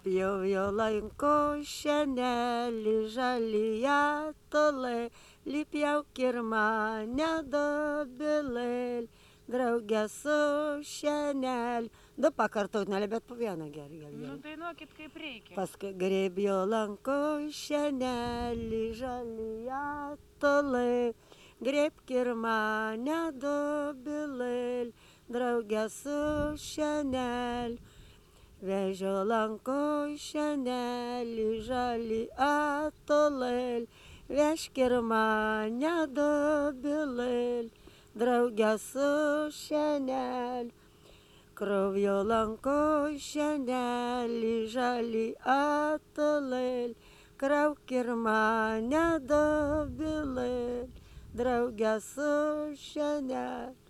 П'яв'ялонько щенелі, жалія толе, ліп'яв керманя до білель, drauge su šienel. Du pakartot, bet po vieną gerai. Nu, dainuokit kaip reikia. Paskui grėbėjo lanko šienelį, žalyje toli, grėbk ir mane du bilėl, drauge su šienel. Vežio lanko šienelį, žalyje toli, vežk ir mane du bilėl, drauge su šienel. Kraujo lanko šienelį, žalį atolėl, krauk ir mane dobilėl, drauge su šienel.